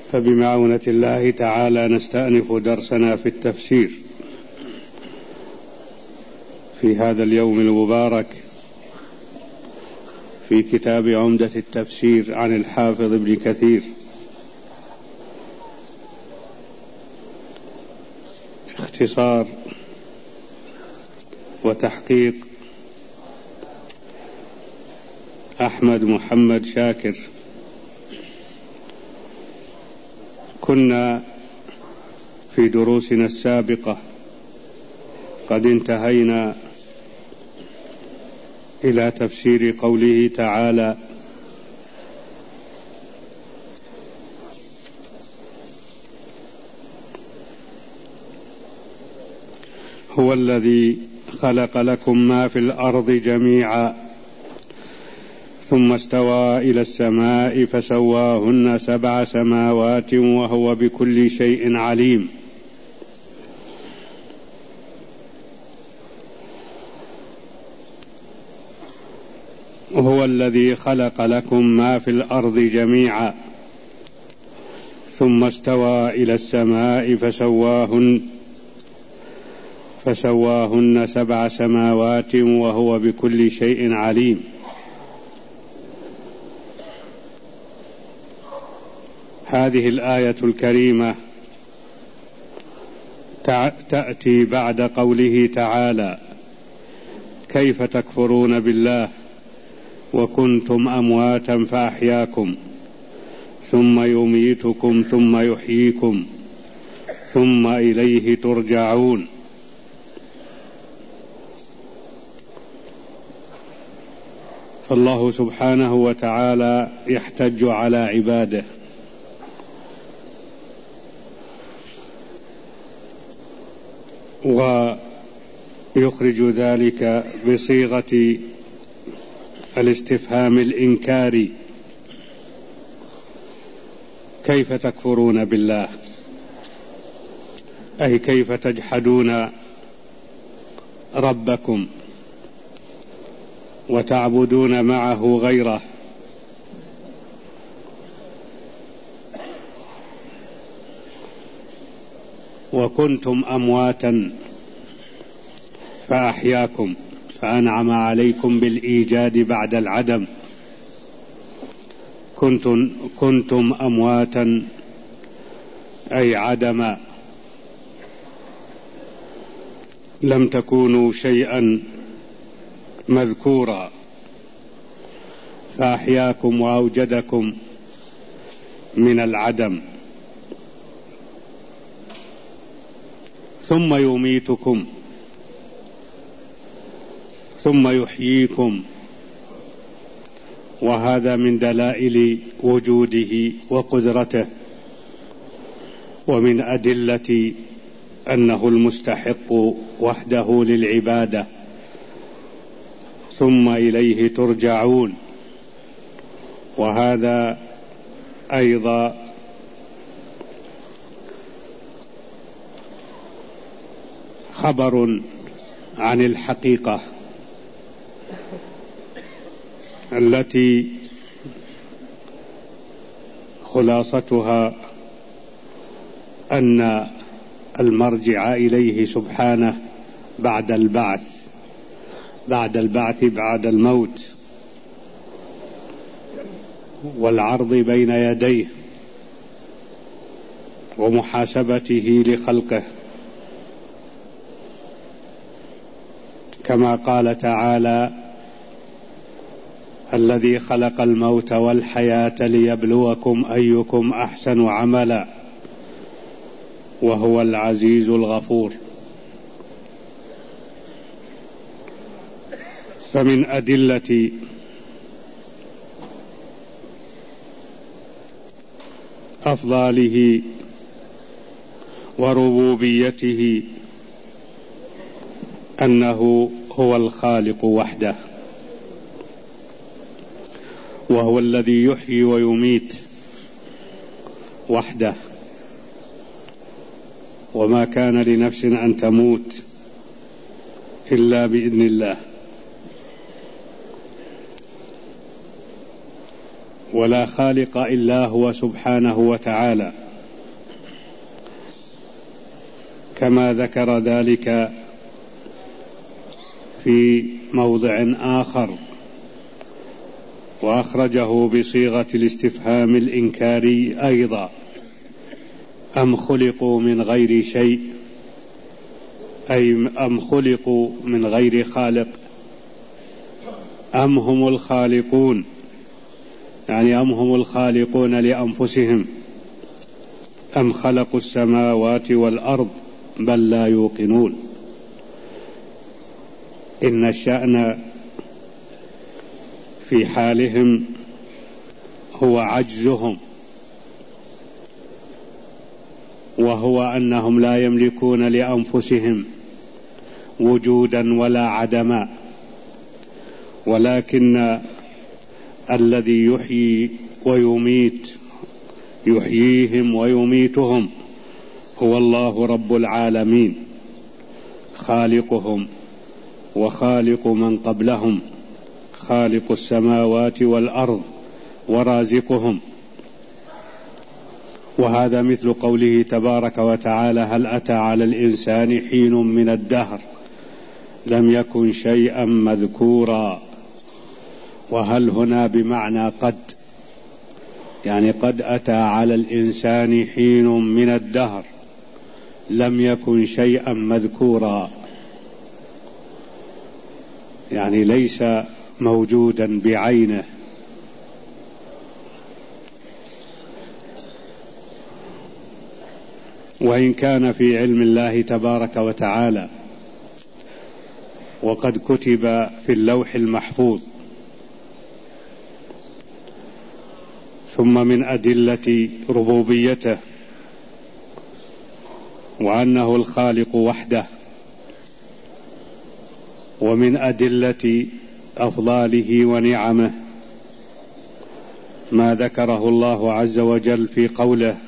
فبمعونة الله تعالى نستأنف درسنا في التفسير في هذا اليوم المبارك في كتاب عمدة التفسير عن الحافظ ابن كثير، اختصار وتحقيق أحمد محمد شاكر. كنا في دروسنا السابقة قد انتهينا إلى تفسير قوله تعالى: هو الذي خلق لكم ما في الأرض جميعا ثم استوى إلى السماء فسواهن 7 سماوات وهو بكل شيء عليم. هو الذي خلق لكم ما في الأرض جميعا ثم استوى إلى السماء فسواهن 7 سماوات وهو بكل شيء عليم. هذه الآية الكريمة تأتي بعد قوله تعالى: كيف تكفرون بالله وكنتم أمواتا فأحياكم ثم يميتكم ثم يحييكم ثم إليه ترجعون. فالله سبحانه وتعالى يحتج على عباده ويخرج ذلك بصيغة الاستفهام الإنكاري: كيف تكفرون بالله؟ أي كيف تجحدون ربكم وتعبدون معه غيره؟ وكنتم أمواتا فأحياكم، فأنعم عليكم بالإيجاد بعد العدم. كنتم أمواتا أي عدما، لم تكونوا شيئا مذكورا، فأحياكم وأوجدكم من العدم. ثم يميتكم ثم يحييكم، وهذا من دلائل وجوده وقدرته ومن أدلة أنه المستحق وحده للعبادة. ثم إليه ترجعون، وهذا أيضا خبر عن الحقيقة التي خلاصتها أن المرجع إليه سبحانه بعد البعث بعد الموت والعرض بين يديه ومحاسبته لخلقه، كما قال تعالى: الذي خلق الموت والحياة ليبلوكم أيكم أحسن عملا وهو العزيز الغفور. فمن أدلة أفضاله وربوبيته أنه هو الخالق وحده، وهو الذي يحيي ويميت وحده، وما كان لنفس أن تموت إلا بإذن الله. ولا خالق إلا هو سبحانه وتعالى، كما ذكر ذلك في موضع آخر وأخرجه بصيغة الاستفهام الإنكاري أيضا: أم خلقوا من غير شيء، أي أم خلقوا من غير خالق، أم هم الخالقون، يعني أم هم الخالقون لأنفسهم، أم خلقوا السماوات والأرض بل لا يوقنون. إن الشأن في حالهم هو عجزهم، وهو أنهم لا يملكون لأنفسهم وجودا ولا عدما، ولكن الذي يحيي ويميت، يحييهم ويميتهم، هو الله رب العالمين، خالقهم وخالق من قبلهم، خالق السماوات والأرض ورازقهم. وهذا مثل قوله تبارك وتعالى: هل أتى على الإنسان حين من الدهر لم يكن شيئا مذكورا. وهل هنا بمعنى قد، يعني قد أتى على الإنسان حين من الدهر لم يكن شيئا مذكورا، يعني ليس موجودا بعينه. وإن كان في علم الله تبارك وتعالى وقد كتب في اللوح المحفوظ. ثم من أدلة ربوبيته وأنه الخالق وحده، ومن أدلة أفضاله ونعمه ما ذكره الله عز وجل في قوله: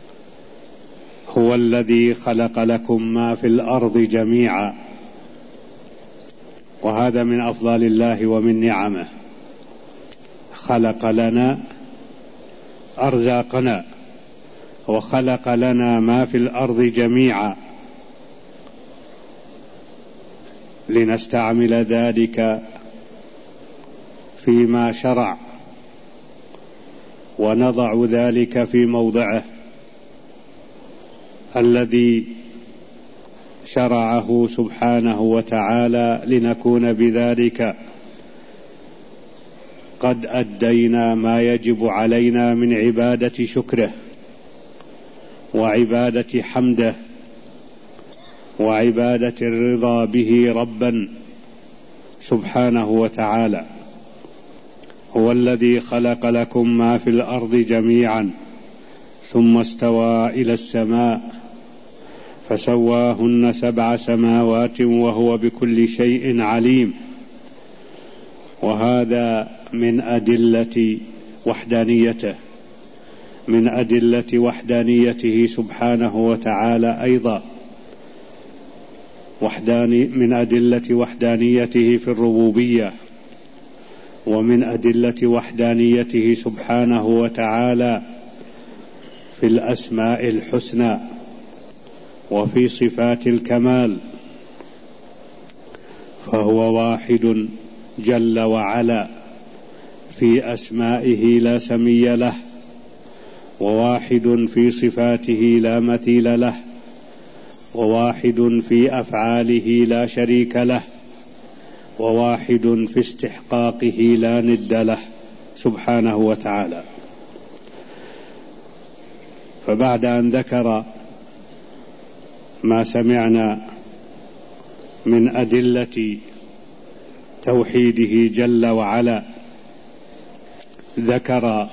هو الذي خلق لكم ما في الأرض جميعا. وهذا من أفضال الله ومن نعمه، خلق لنا أرزاقنا وخلق لنا ما في الأرض جميعا لنستعمل ذلك فيما شرع ونضع ذلك في موضعه الذي شرعه سبحانه وتعالى، لنكون بذلك قد أدينا ما يجب علينا من عبادة شكره وعبادة حمده وعبادة الرضا به ربا سبحانه وتعالى. هو الذي خلق لكم ما في الأرض جميعا ثم استوى إلى السماء فسواهن 7 سماوات وهو بكل شيء عليم. وهذا من أدلة وحدانيته، من أدلة وحدانيته سبحانه وتعالى أيضا، من أدلة وحدانيته في الربوبية، ومن أدلة وحدانيته سبحانه وتعالى في الأسماء الحسنى وفي صفات الكمال. فهو واحد جل وعلا في أسمائه لا سمي له، وواحد في صفاته لا مثيل له، وواحد في أفعاله لا شريك له، وواحد في استحقاقه لا ند له سبحانه وتعالى. فبعد أن ذكر ما سمعنا من أدلة توحيده جل وعلا، ذكر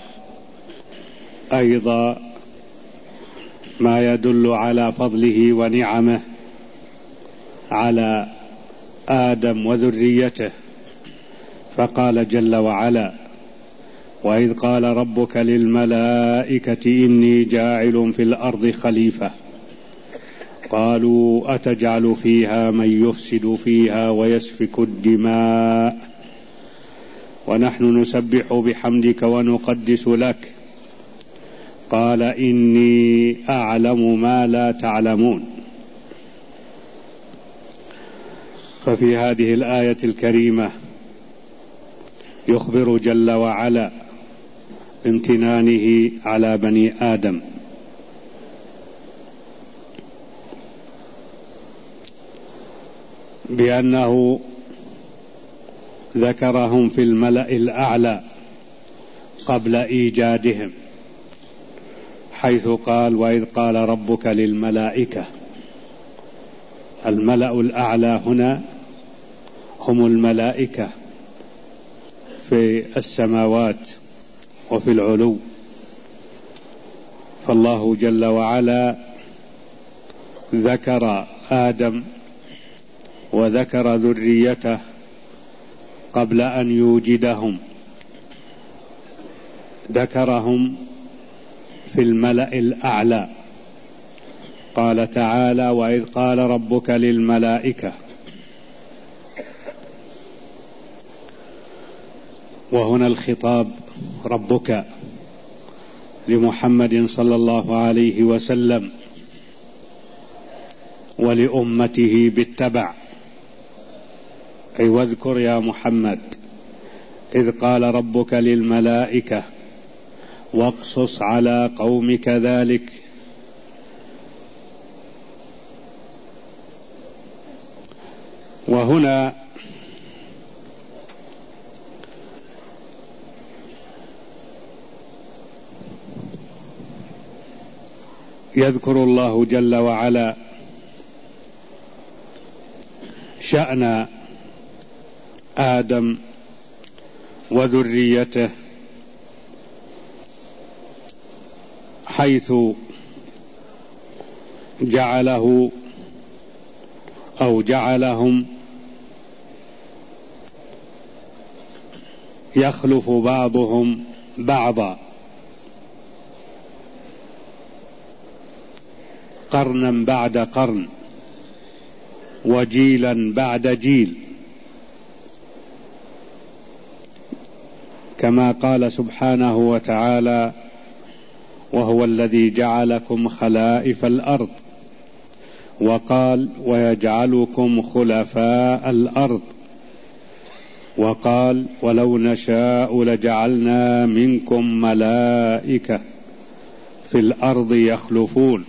أيضا ما يدل على فضله ونعمه على آدم وذريته، فقال جل وعلا: وإذ قال ربك للملائكة إني جاعل في الأرض خليفة قالوا أتجعل فيها من يفسد فيها ويسفك الدماء ونحن نسبح بحمدك ونقدس لك. قال إني أعلم ما لا تعلمون. ففي هذه الآية الكريمة يخبر جل وعلا بامتنانه على بني آدم، بأنه ذكرهم في الملأ الأعلى قبل إيجادهم، حيث قال: وإذ قال ربك للملائكة. الملأ الأعلى هنا هم الملائكة في السماوات وفي العلو. فالله جل وعلا ذكر آدم وذكر ذريته قبل أن يوجدهم، ذكرهم في الملأ الأعلى. قال تعالى: وإذ قال ربك للملائكة. وهنا الخطاب ربك لمحمد صلى الله عليه وسلم ولأمته بالتبع، أي واذكر يا محمد إذ قال ربك للملائكة واقصص على قومك ذلك. وهنا يذكر الله جل وعلا شأن آدم وذريته، حيث جعله أو جعلهم يخلف بعضهم بعضا، قرنا بعد قرن وجيلا بعد جيل، كما قال سبحانه وتعالى: وهو الذي جعلكم خلائف الأرض. وقال: ويجعلكم خلفاء الأرض. وقال: ولو نشاء لجعلنا منكم ملائكة في الأرض يخلفون.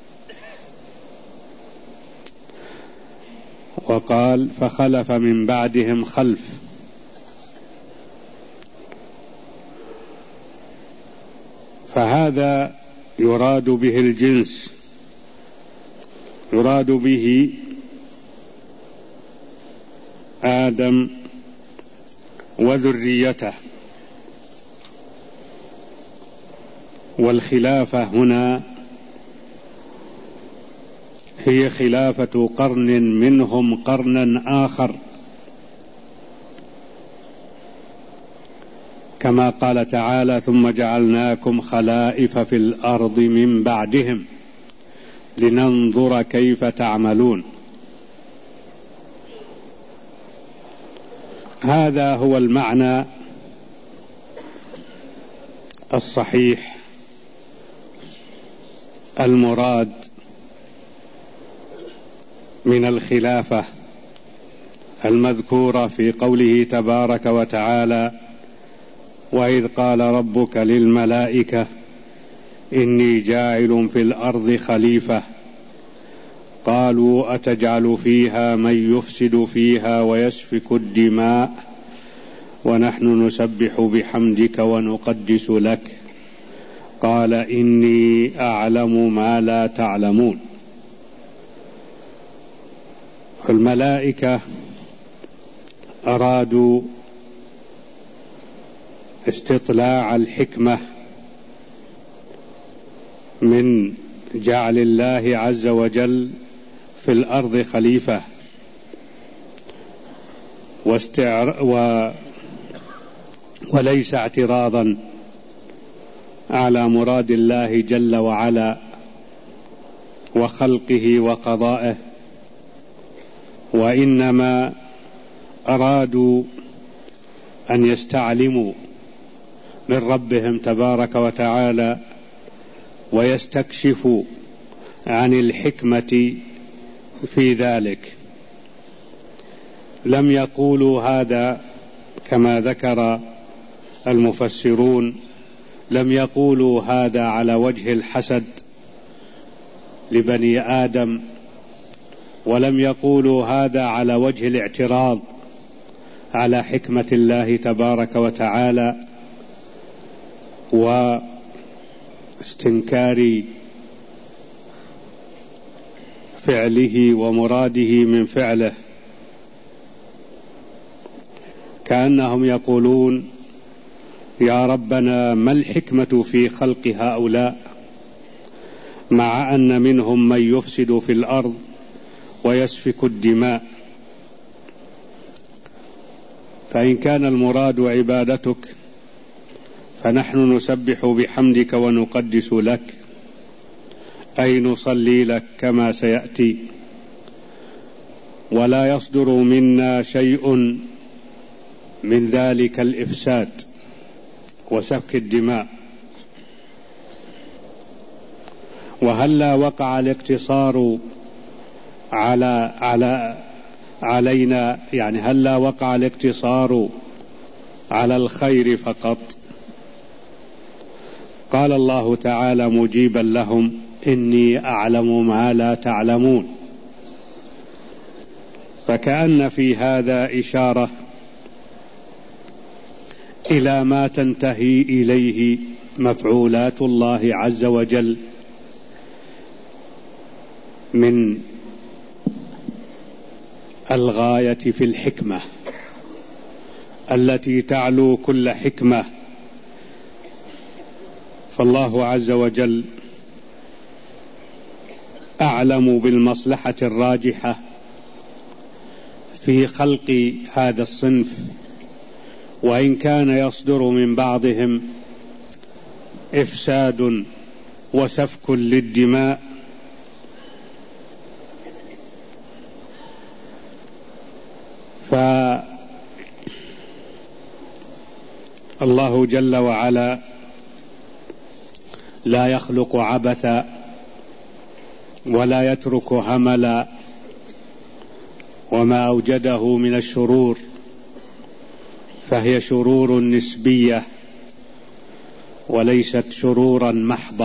وقال: فخلف من بعدهم خلف. فهذا يراد به الجنس، يراد به آدم وذريته. والخلافة هنا هي خلافة قرن منهم قرنا آخر، كما قال تعالى: ثم جعلناكم خلائف في الأرض من بعدهم لننظر كيف تعملون. هذا هو المعنى الصحيح المراد من الخلافة المذكورة في قوله تبارك وتعالى: وإذ قال ربك للملائكة إني جاعل في الأرض خليفة قالوا أتجعل فيها من يفسد فيها ويسفك الدماء ونحن نسبح بحمدك ونقدس لك قال إني أعلم ما لا تعلمون. فالملائكة أرادوا استطلاع الحكمة من جعل الله عز وجل في الأرض خليفة وليس اعتراضا على مراد الله جل وعلا وخلقه وقضائه، وإنما أرادوا أن يستعلموا من ربهم تبارك وتعالى ويستكشفوا عن الحكمة في ذلك. لم يقولوا هذا كما ذكر المفسرون، لم يقولوا هذا على وجه الحسد لبني آدم، ولم يقولوا هذا على وجه الاعتراض على حكمة الله تبارك وتعالى واستنكار فعله ومراده من فعله، كأنهم يقولون يا ربنا ما الحكمة في خلق هؤلاء مع أن منهم من يفسد في الأرض ويسفك الدماء؟ فإن كان المراد عبادتك فنحن نسبح بحمدك ونقدس لك، أي نصلي لك كما سيأتي، ولا يصدر منا شيء من ذلك الإفساد وسفك الدماء. وهلا وقع الاقتصار علينا، يعني هلا وقع الاقتصار على الخير فقط؟ قال الله تعالى مجيبا لهم إني أعلم ما لا تعلمون. فكأن في هذا إشارة إلى ما تنتهي إليه مفعولات الله عز وجل من الغاية في الحكمة التي تعلو كل حكمة. فالله عز وجل أعلم بالمصلحة الراجحة في خلق هذا الصنف، وإن كان يصدر من بعضهم إفساد وسفك للدماء فالله جل وعلا لا يخلق عبثا ولا يترك هملا، وما أوجده من الشرور فهي شرور نسبية وليست شرورا محضة.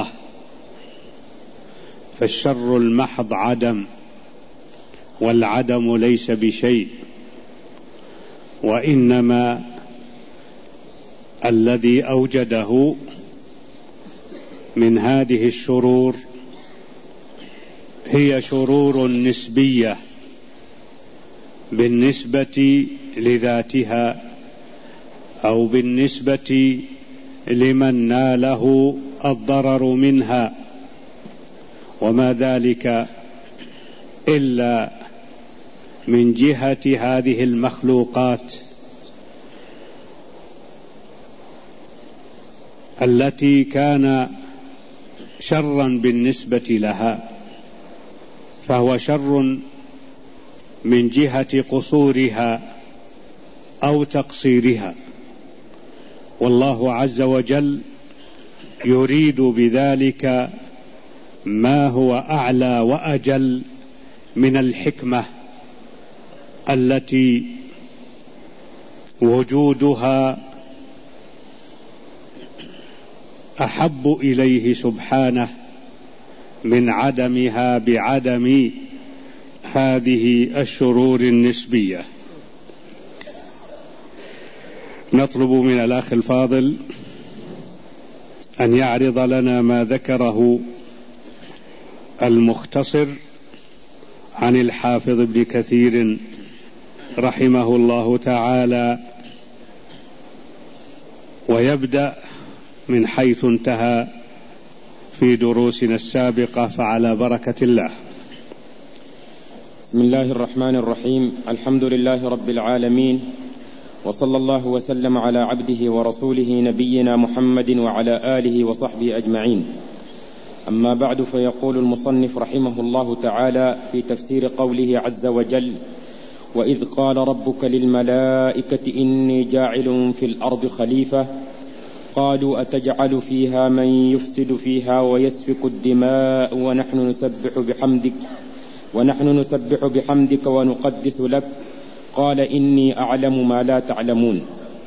فالشر المحض عدم، والعدم ليس بشيء، وإنما الذي أوجده من هذه الشرور هي شرور نسبية بالنسبة لذاتها أو بالنسبة لمن ناله الضرر منها، وما ذلك إلا من جهة هذه المخلوقات التي كان شرا بالنسبة لها، فهو شر من جهة قصورها أو تقصيرها. والله عز وجل يريد بذلك ما هو أعلى وأجل من الحكمة التي وجودها أحب إليه سبحانه من عدمها بعدم هذه الشرور النسبية. نطلب من الأخ الفاضل أن يعرض لنا ما ذكره المختصر عن الحافظ ابن كثير رحمه الله تعالى، ويبدأ من حيث انتهى في دروسنا السابقة، فعلى بركة الله. بسم الله الرحمن الرحيم. الحمد لله رب العالمين، وصلى الله وسلم على عبده ورسوله نبينا محمد وعلى آله وصحبه أجمعين. أما بعد، فيقول المصنف رحمه الله تعالى في تفسير قوله عز وجل: وإذ قال ربك للملائكة إني جاعل في الأرض خليفة قالوا أتجعل فيها من يفسد فيها ويسفك الدماء ونحن نسبح بحمدك ونقدس لك قال إني أعلم ما لا تعلمون.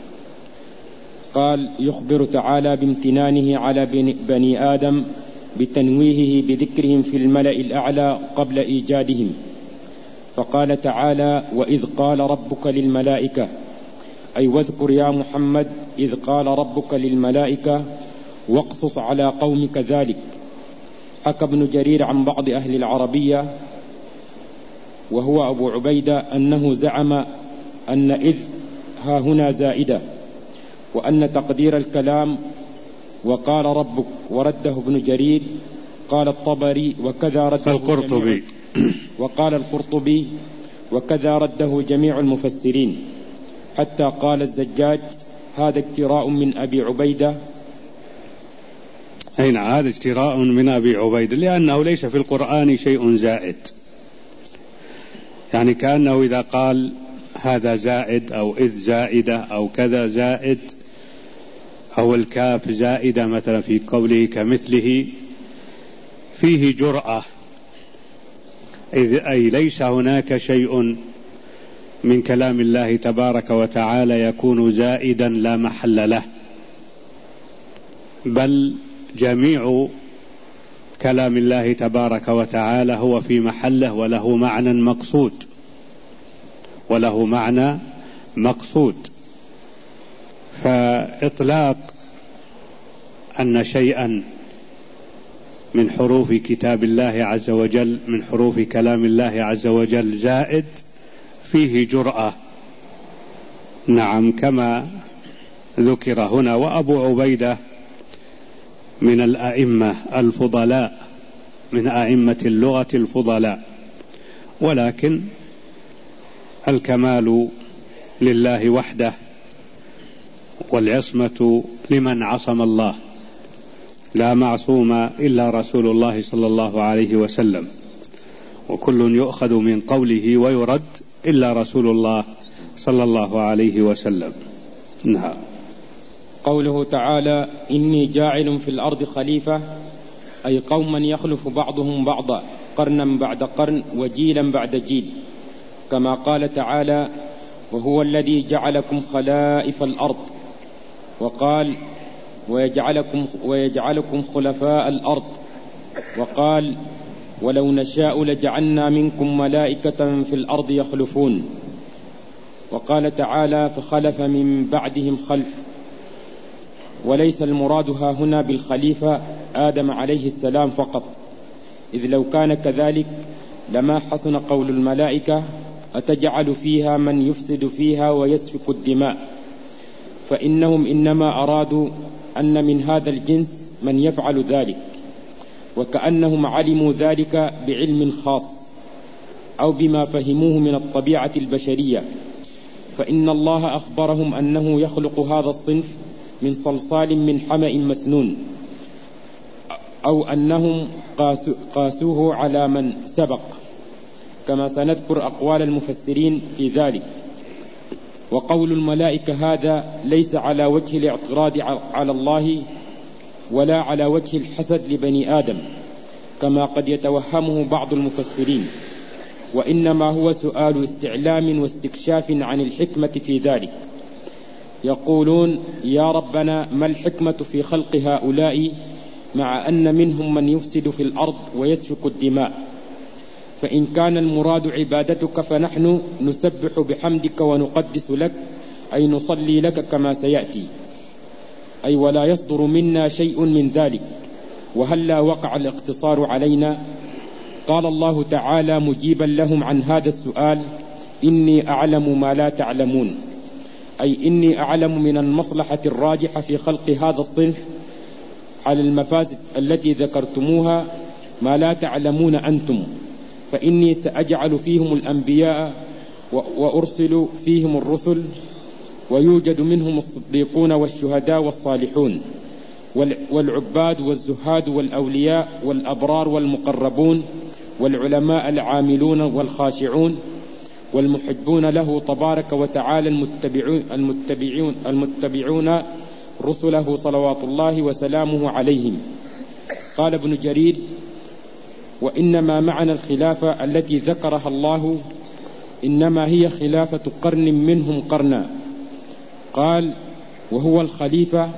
قال يخبر تعالى بامتنانه على بني آدم بتنويهه بذكرهم في الملأ الأعلى قبل إيجادهم، فقال تعالى وإذ قال ربك للملائكة، أي واذكر يا محمد إذ قال ربك للملائكة واقصص على قومك ذلك. حكى ابن جرير عن بعض أهل العربية وهو أبو عبيدة أنه زعم أن إذ ها هنا زائدة، وأن تقدير الكلام وقال ربك ورده ابن جرير. قال الطبري وكذا رده القرطبي وقال القرطبي وكذا رده جميع المفسرين، حتى قال الزجاج هذا اجتراء من أبي عبيدة. أين هذا اجتراء من أبي عبيدة، لأنه ليس في القرآن شيء زائد، يعني كأنه إذا قال هذا زائد أو إذ زائدة أو كذا زائد أو الكاف زائدة مثلا في قوله كمثله فيه جرأة، أي ليس هناك شيء من كلام الله تبارك وتعالى يكون زائدا لا محل له، بل جميع كلام الله تبارك وتعالى هو في محله وله معنى مقصود. فإطلاق أن شيئا من حروف كتاب الله عز وجل من حروف كلام الله عز وجل زائد فيه جرأة، نعم، كما ذكر هنا. وأبو عبيدة من الأئمة الفضلاء، من أئمة اللغة الفضلاء، ولكن الكمال لله وحده والعصمة لمن عصم الله، لا معصوم إلا رسول الله صلى الله عليه وسلم، وكل يؤخذ من قوله ويرد إلا رسول الله صلى الله عليه وسلم. نعم. قوله تعالى إني جاعل في الأرض خليفة، أي قوما يخلف بعضهم بعضا قرنا بعد قرن وجيلا بعد جيل، كما قال تعالى وهو الذي جعلكم خلائف الأرض، وقال ويجعلكم خلفاء الأرض، وقال ولو نشاء لجعلنا منكم ملائكة في الأرض يخلفون، وقال تعالى فخلف من بعدهم خلف. وليس المراد ها هنا بالخليفة آدم عليه السلام فقط، إذ لو كان كذلك لما حسن قول الملائكة أتجعل فيها من يفسد فيها ويسفك الدماء، فإنهم إنما أرادوا أن من هذا الجنس من يفعل ذلك، وكأنهم علموا ذلك بعلم خاص أو بما فهموه من الطبيعة البشرية، فإن الله أخبرهم أنه يخلق هذا الصنف من صلصال من حمأ مسنون، أو أنهم قاسوه على من سبق، كما سنذكر أقوال المفسرين في ذلك. وقول الملائكة هذا ليس على وجه الاعتراض على الله ولا على وجه الحسد لبني آدم كما قد يتوهمه بعض المفسرين، وإنما هو سؤال استعلام واستكشاف عن الحكمة في ذلك. يقولون يا ربنا ما الحكمة في خلق هؤلاء مع أن منهم من يفسد في الأرض ويسفك الدماء؟ فإن كان المراد عبادتك فنحن نسبح بحمدك ونقدس لك، أي نصلي لك كما سيأتي، أي ولا يصدر منا شيء من ذلك، وهلا وقع الاقتصار علينا؟ قال الله تعالى مجيبا لهم عن هذا السؤال إني أعلم ما لا تعلمون، أي إني أعلم من المصلحة الراجحة في خلق هذا الصنف على المفاسد التي ذكرتموها ما لا تعلمون أنتم، فإني سأجعل فيهم الأنبياء وأرسل فيهم الرسل، ويوجد منهم الصديقون والشهداء والصالحون والعباد والزهاد والأولياء والأبرار والمقربون والعلماء العاملون والخاشعون، والمحبون له تبارك وتعالى المتبعون رسله صلوات الله وسلامه عليهم. قال ابن جرير: وإنما معنى الخلافة التي ذكرها الله إنما هي خلافة قرن منهم قرنا. قال: وهو الخليفة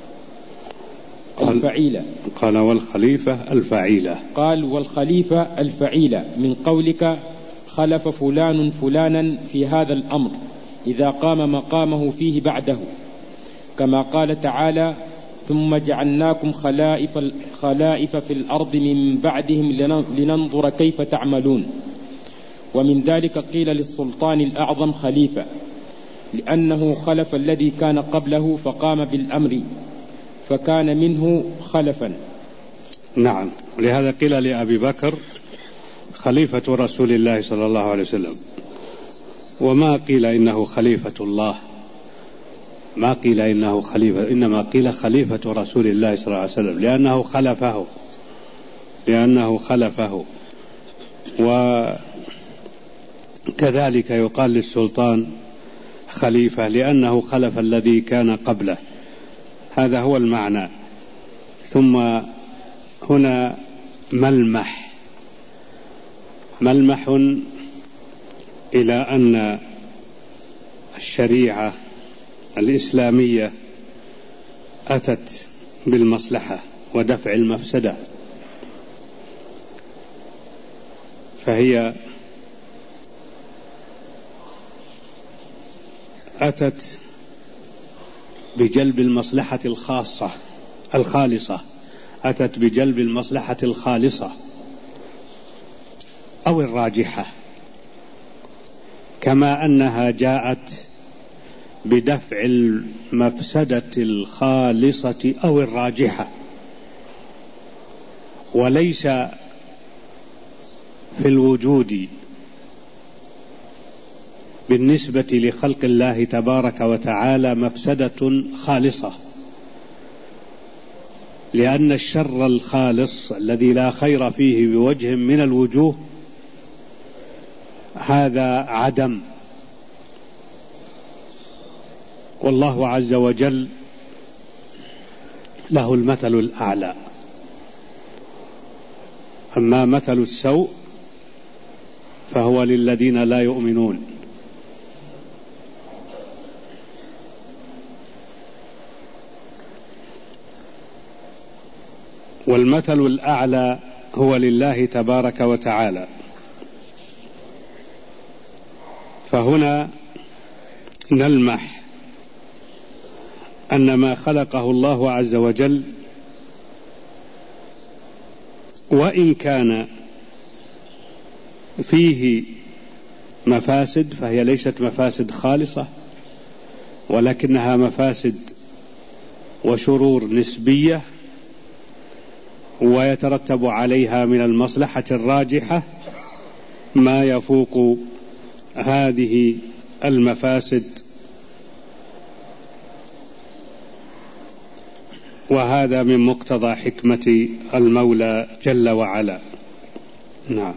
الفعيلة. قال: والخليفة الفعيلة. قال: والخليفة الفعيلة من قولك خلف فلان فلانا في هذا الأمر إذا قام مقامه فيه بعده، كما قال تعالى: ثم جعلناكم خلائف في الأرض من بعدهم لننظر كيف تعملون. ومن ذلك قيل للسلطان الأعظم خليفة، لأنه خلف الذي كان قبله فقام بالأمر فكان منه خلفا. نعم، ولهذا قيل لأبي بكر خليفة رسول الله صلى الله عليه وسلم، وما قيل إنه خليفة الله، ما قيل إنه خليفة، إنما قيل خليفة رسول الله صلى الله عليه وسلم لأنه خلفه. وكذلك يقال للسلطان خليفة لأنه خلف الذي كان قبله، هذا هو المعنى. ثم هنا ملمح إلى أن الشريعة الإسلامية أتت بالمصلحة ودفع المفسدة، فهي أتت بجلب المصلحة الخالصة، أتت بجلب المصلحة الخالصة أو الراجحة، كما أنها جاءت بدفع المفسدة الخالصة أو الراجحة. وليس في الوجود بالنسبة لخلق الله تبارك وتعالى مفسدة خالصة، لأن الشر الخالص الذي لا خير فيه بوجه من الوجوه هذا عدم، والله عز وجل له المثل الأعلى. أما مثل السوء فهو للذين لا يؤمنون. والمثل الأعلى هو لله تبارك وتعالى. فهنا نلمح أن ما خلقه الله عز وجل وإن كان فيه مفاسد فهي ليست مفاسد خالصة، ولكنها مفاسد وشرور نسبية، ويترتب عليها من المصلحة الراجحة ما يفوق هذه المفاسد، وهذا من مقتضى حكمة المولى جل وعلا. نعم.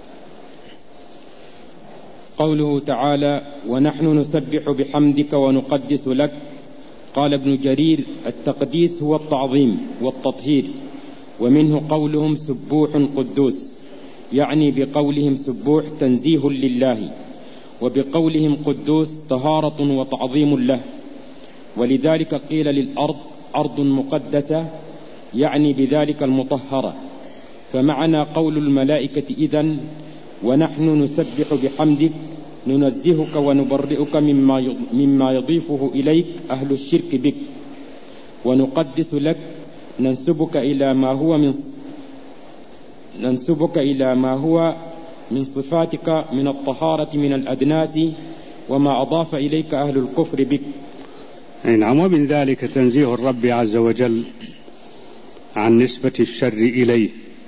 قوله تعالى: ونحن نسبح بحمدك ونقدس لك. قال ابن جرير: التقديس هو التعظيم والتطهير، ومنه قولهم سبوح قدوس، يعني بقولهم سبوح تنزيه لله، وبقولهم قدوس طهارة وتعظيم له. ولذلك قيل للأرض أرض مقدسة، يعني بذلك المطهرة. فمعنى قول الملائكة إذن: ونحن نسبح بحمدك ننزهك ونبرئك مما يضيفه إليك أهل الشرك بك، ونقدس لك ننسبك إلى ما هو من صفاتك من الطهارة من الأدناس وما أضاف إليك أهل الكفر بك. نعم. ومن ذلك تنزيه الرب عز وجل عن نسبة الشر إليه،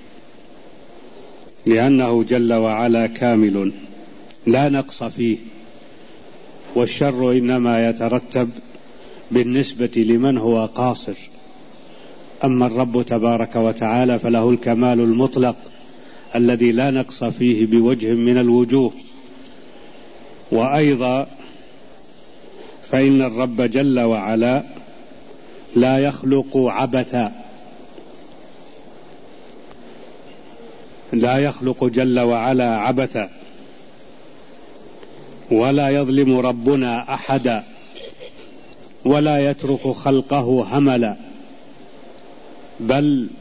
لأنه جل وعلا كامل لا نقص فيه، والشر إنما يترتب بالنسبة لمن هو قاصر. أما الرب تبارك وتعالى فله الكمال المطلق الذي لا نقص فيه بوجه من الوجوه، وأيضا فإن الرب جل وعلا لا يخلق عبثا، لا يخلق جل وعلا عبثا، ولا يظلم ربنا أحدا، ولا يترك خلقه هملا، بل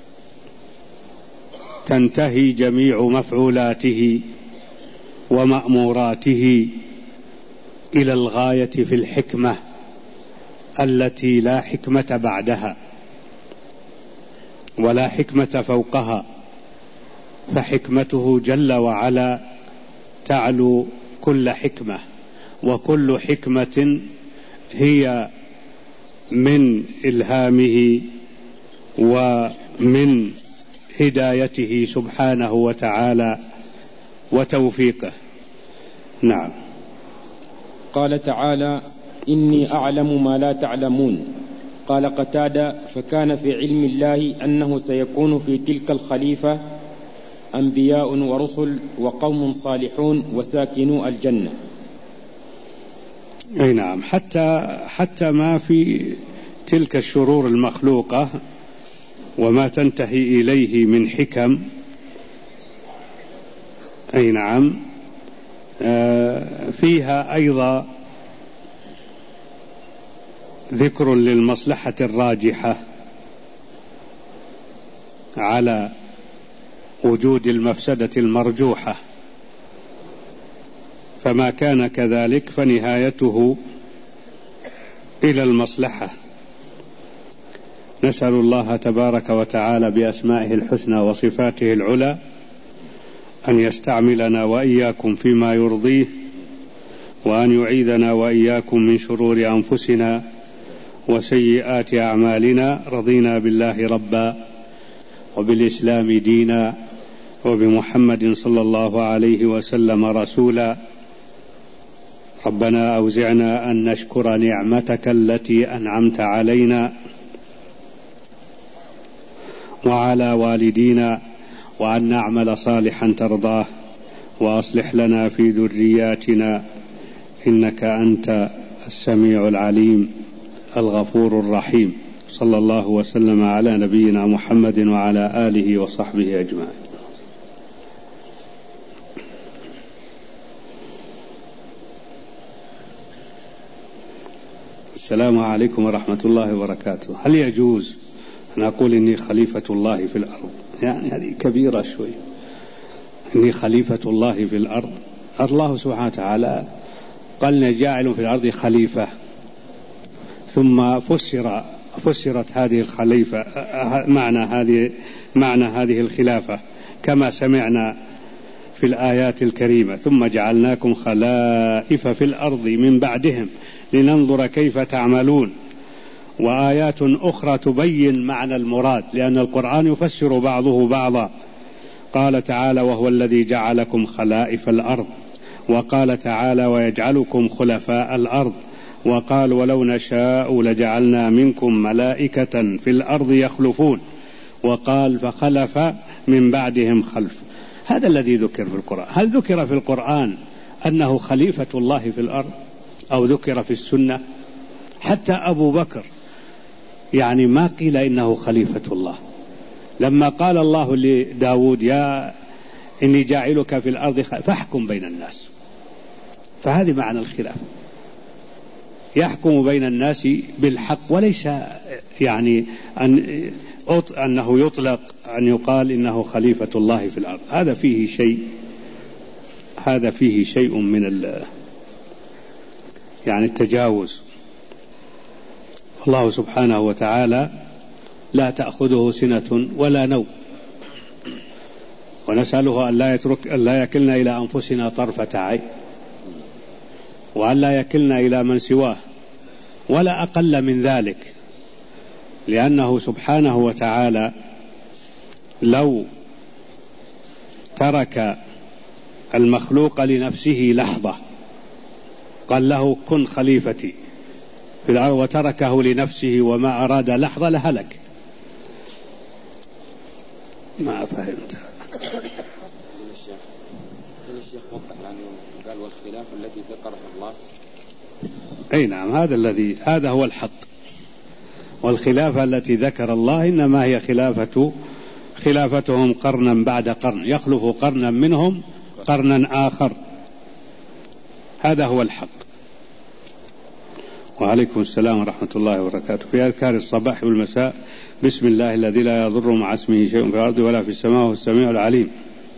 تنتهي جميع مفعولاته ومأموراته إلى الغاية في الحكمة التي لا حكمة بعدها ولا حكمة فوقها، فحكمته جل وعلا تعلو كل حكمة، وكل حكمة هي من إلهامه ومن هدايته سبحانه وتعالى وتوفيقه. نعم. قال تعالى: إني أعلم ما لا تعلمون. قال قتادة: فكان في علم الله أنه سيكون في تلك الخليفة أنبياء ورسل وقوم صالحون وساكنو الجنة. أي نعم، حتى ما في تلك الشرور المخلوقة وما تنتهي إليه من حكم، أي نعم، فيها أيضا ذكر للمصلحة الراجحة على وجود المفسدة المرجوحة، فما كان كذلك فنهايته إلى المصلحة. نسأل الله تبارك وتعالى بأسمائه الحسنى وصفاته العلى أن يستعملنا وإياكم فيما يرضيه، وأن يعيذنا وإياكم من شرور أنفسنا وسيئات أعمالنا. رضينا بالله ربا وبالإسلام دينا وبمحمد صلى الله عليه وسلم رسولا. ربنا أوزعنا أن نشكر نعمتك التي أنعمت علينا وعلى والدينا، وأن نعمل صالحا ترضاه، وأصلح لنا في ذرياتنا إنك أنت السميع العليم الغفور الرحيم. صلى الله وسلم على نبينا محمد وعلى آله وصحبه أجمعين. السلام عليكم ورحمة الله وبركاته. هل يجوز أن أقول إني خليفة الله في الأرض؟ يعني هذه كبيرة شوي، إني خليفة الله في الأرض. الله سبحانه وتعالى قال جاعل في الأرض خليفة، ثم فسرت هذه الخليفة معنى هذه الخلافة كما سمعنا في الآيات الكريمة: ثم جعلناكم خلائف في الأرض من بعدهم لننظر كيف تعملون. وآيات أخرى تبين معنى المراد، لأن القرآن يفسر بعضه بعضا. قال تعالى: وهو الذي جعلكم خلائف الأرض. وقال تعالى: ويجعلكم خلفاء الأرض. وقال: ولو نشاء لجعلنا منكم ملائكة في الأرض يخلفون. وقال: فخلف من بعدهم خلف. هذا الذي ذكر في القرآن. هل ذكر في القرآن أنه خليفة الله في الأرض أو ذكر في السنة؟ حتى أبو بكر يعني ما قيل إنه خليفة الله. لما قال الله لداود: يا إني جاعلك في الأرض فاحكم بين الناس، فهذه معنى الخلافة، يحكم بين الناس بالحق، وليس يعني أنه يطلق أن يقال إنه خليفة الله في الأرض. هذا فيه شيء من يعني التجاوز. الله سبحانه وتعالى لا تأخذه سنة ولا نوم، ونسأله أن لا يكلنا إلى أنفسنا طرفة عين، وأن لا يكلنا إلى من سواه ولا أقل من ذلك، لأنه سبحانه وتعالى لو ترك المخلوق لنفسه لحظة قال له: كن خليفتي في الأرض، وتركه لنفسه وما أراد لحظة لهلك. ما فهمت. لكن الشيخ وضح يعني قال والخلاف التي ذكرها الله. أي نعم، هذا هو الحق. والخلافة التي ذكر الله إنما هي خلافتهم قرنا بعد قرن، يخلف قرنا منهم قرنا آخر، هذا هو الحق. وعليكم السلام ورحمة الله وبركاته. في أذكار الصباح والمساء: بسم الله الذي لا يضر مع اسمه شيء في الأرض ولا في السماء وهو السميع العليم.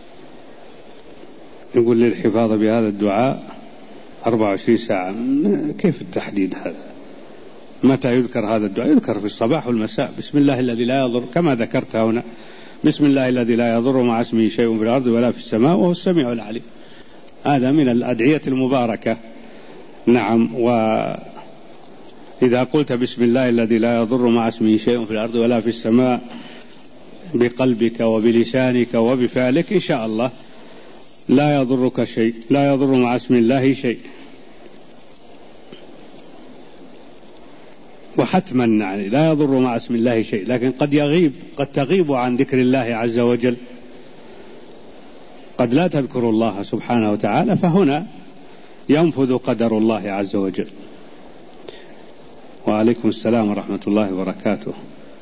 يقول لي الحفاظ بهذا الدعاء 24 ساعة. كيف التحديد هذا؟ متى يذكر هذا الدعاء؟ يذكر في الصباح والمساء. بسم الله الذي لا يضر كما ذكرت هنا، بسم الله الذي لا يضر مع اسمه شيء في الأرض ولا في السماء وهو السميع العليم. هذا من الأدعية المباركة. نعم. وإذا قلت بسم الله الذي لا يضر مع اسمه شيء في الأرض ولا في السماء بقلبك وبلسانك وبفعلك إن شاء الله لا يضرك شيء، لا يضر مع اسم الله شيء. وحتما يعني لا يضر مع اسم الله شيء، لكن قد تغيب عن ذكر الله عز وجل، قد لا تذكر الله سبحانه وتعالى، فهنا ينفذ قدر الله عز وجل. وعليكم السلام ورحمة الله وبركاته.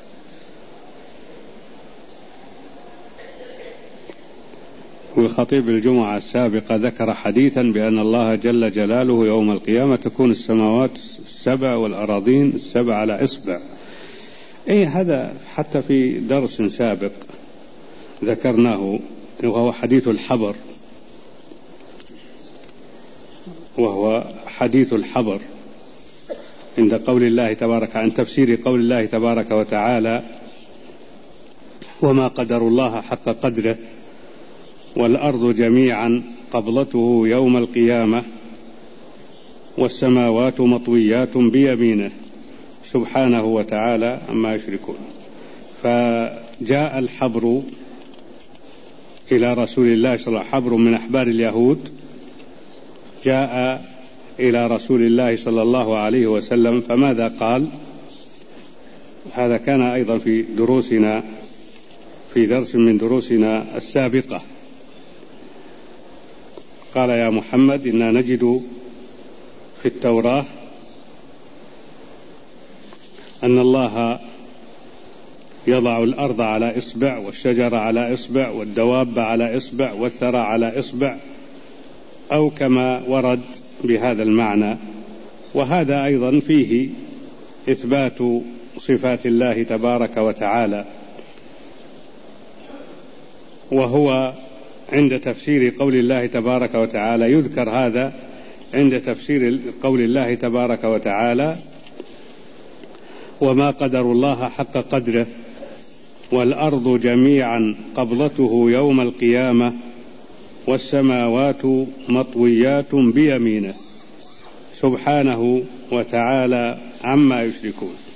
والخطيب الجمعة السابقة ذكر حديثا بأن الله جل جلاله يوم القيامة تكون السماوات 7 والأراضين 7 على إصبع. هذا حتى في درس سابق ذكرناه، وهو حديث الحبر، عند قول الله تبارك، عن تفسير قول الله تبارك وتعالى: وما قدر الله حق قدره والأرض جميعا قبضته يوم القيامة والسماوات مطويات بيمينه سبحانه وتعالى عما يشركون. فجاء الحبر إلى رسول الله صلى الله عليه وسلم، حبر من أحبار اليهود جاء إلى رسول الله صلى الله عليه وسلم، فماذا قال؟ هذا كان أيضا في درس من دروسنا السابقة. قال: يا محمد، إنا نجد في التوراة أن الله يضع الأرض على إصبع، والشجر على إصبع، والدواب على إصبع، والثرى على إصبع، أو كما ورد بهذا المعنى. وهذا أيضا فيه إثبات صفات الله تبارك وتعالى، وهو عند تفسير قول الله تبارك وتعالى يذكر هذا عند تفسير قول الله تبارك وتعالى: وما قدر الله حق قدره والأرض جميعا قبضته يوم القيامة والسماوات مطويات بيمينه سبحانه وتعالى عما يشركون.